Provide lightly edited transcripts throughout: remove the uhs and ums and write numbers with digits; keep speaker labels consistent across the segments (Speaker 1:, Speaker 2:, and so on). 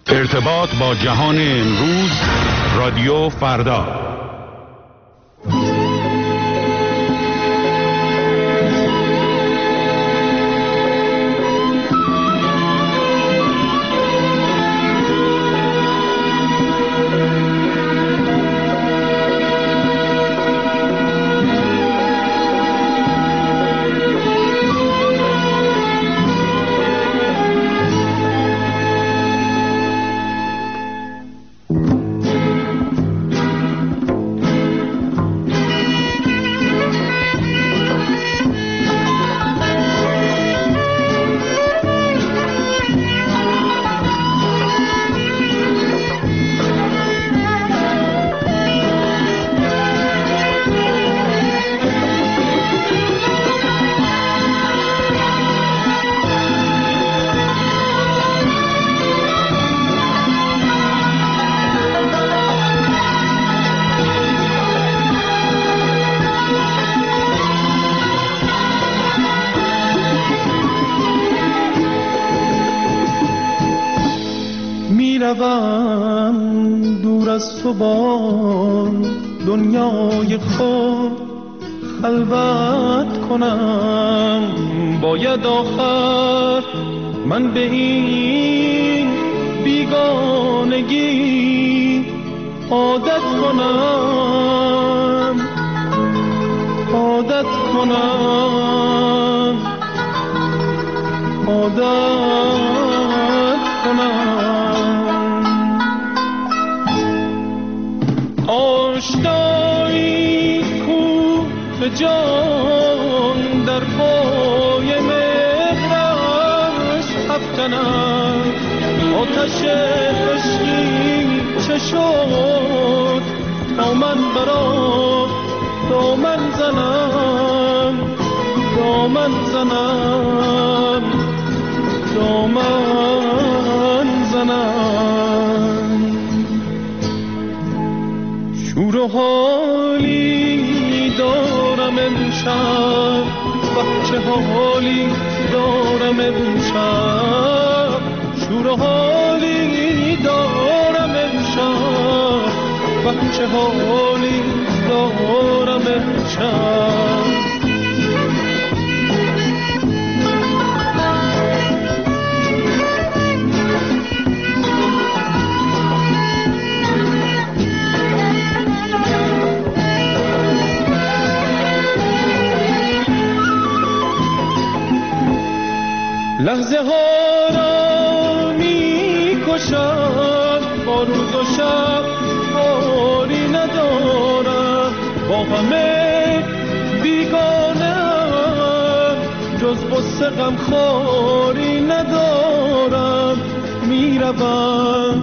Speaker 1: ارتباط با جهان امروز، رادیو فردا.
Speaker 2: دور از تو با دنیای خود خلوت کنم، باید آخر من به این بیگانگی عادت کنم، عادت کنم، عادت کنم. آشنایی کو به جان در پای مهرش افکنم، آتش عشقی چه شد تا من برا دامن زنم، دامن زنم، دامن زنم. شور و حالی دارم امشب، چه حالی دارم امشب، شور و حالی دارم امشب، چه حالی دارم امشب. لحظه ها را می کشم، با روز و شب کاری ندارم، با همه بیگانم، جز غصه غم خواری ندارم. می روم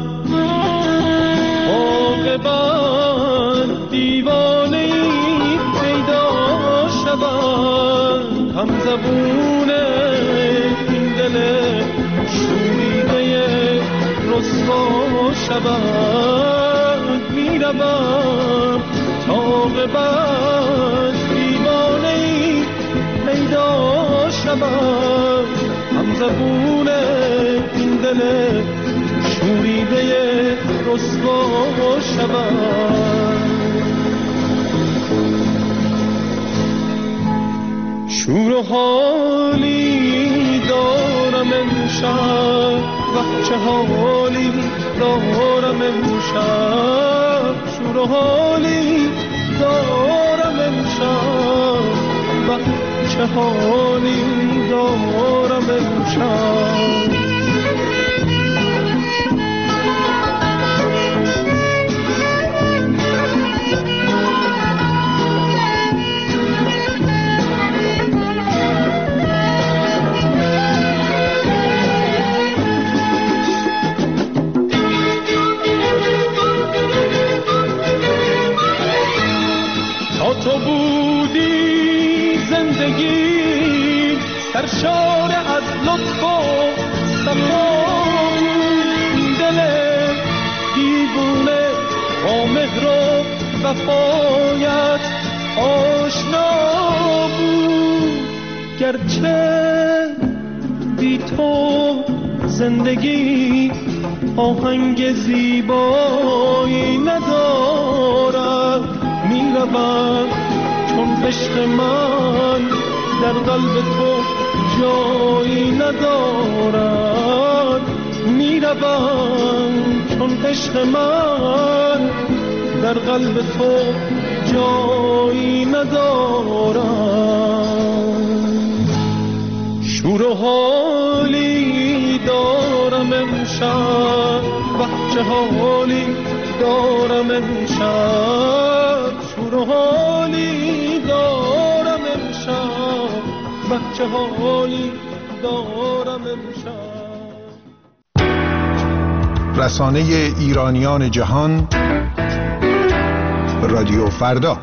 Speaker 2: عاقبت دیوانه ای پیدا شود، هم زبونه شوریده رسوا شود. می روم تا عاقبت دیوانه‌ای پیدا شود، هم زبون این دل شوریده رسوا شود. شور و حالی دارم امشب، چه حالی دارم امشب، شور و حالی دارم امشب، چه حالی دارم امشب. تو بودی زندگی سرشار از لطف و صفا، دل دیوونه با مهر و وفایت آشنا بود، گرچه بی تو زندگی آهنگ زیبایی ندارد. میروم چون عشق من در قلب تو جایی ندارد. میروم چون عشق من در قلب تو جایی ندارد. شور و حالی دارم امشب، چه حالی دارم امشب. شور و حالی دارم امشب، چه حالی دارم امشب.
Speaker 3: رسانه ایرانیان جهان، رادیو فردا.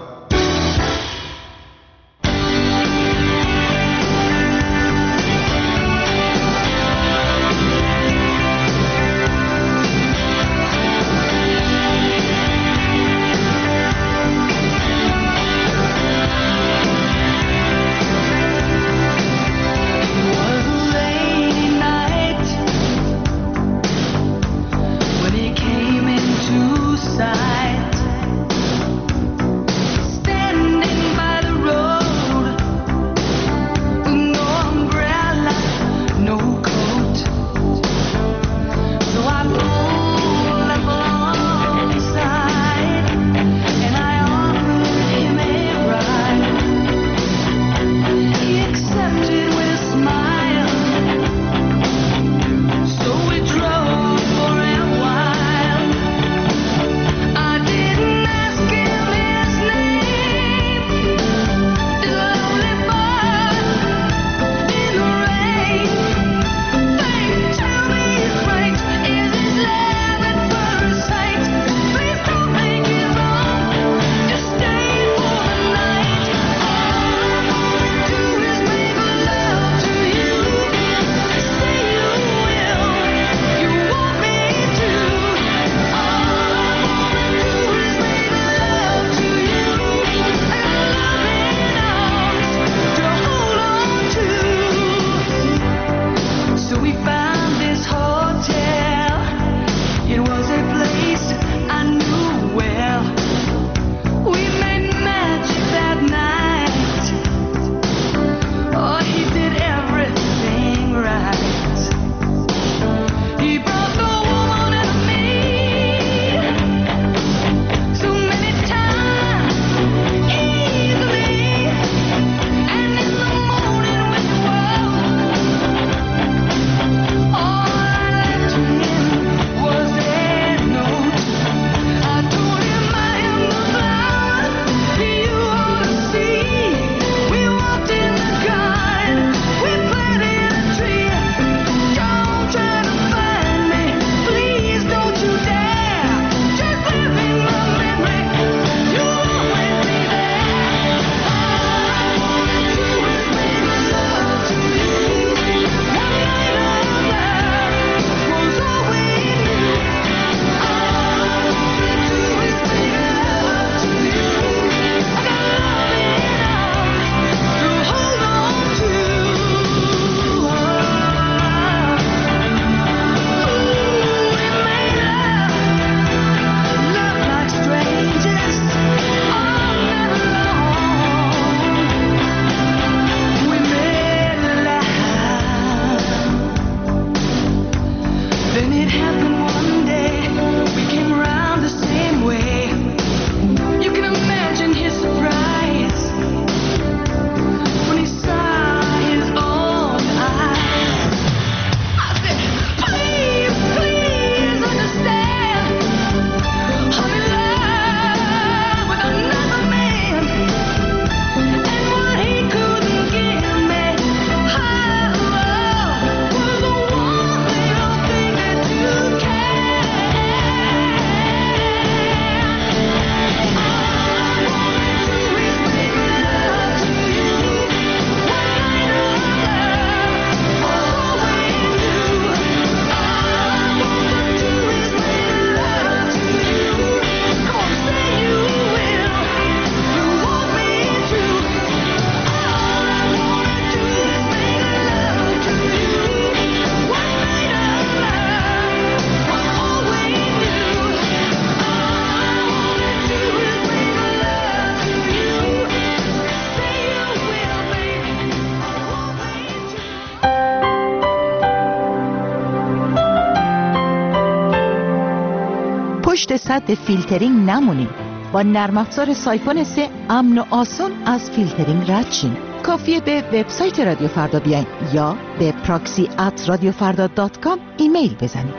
Speaker 4: پشت سد فیلترینگ نمونین. با نرم افزار سایفون 3 امن و آسان از فیلترینگ رد شین. کافیه به وبسایت رادیو فردا بیاین یا به proxy@radiofarda.com ایمیل بزنید.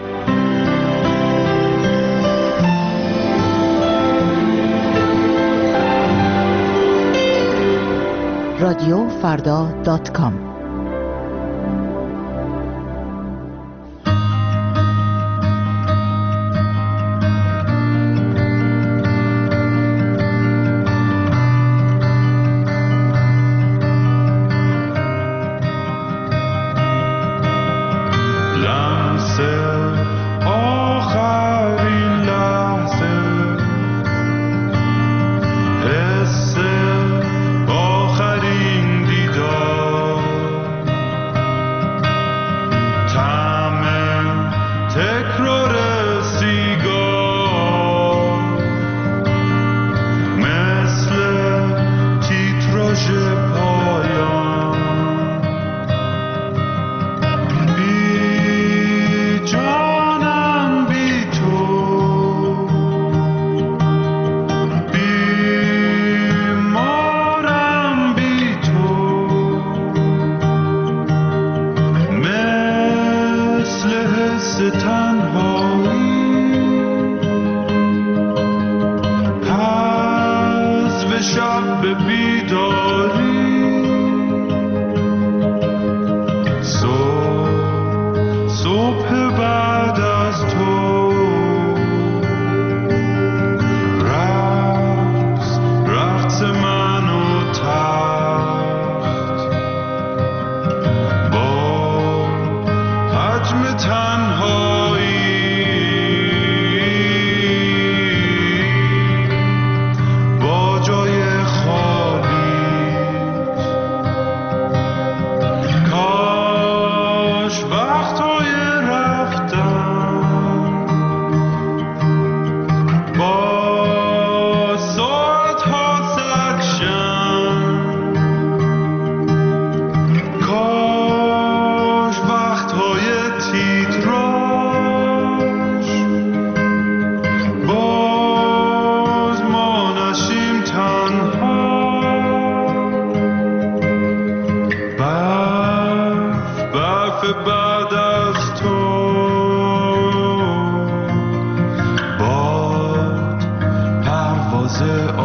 Speaker 4: radiofarda.com.
Speaker 2: بعد از تو باد پرواز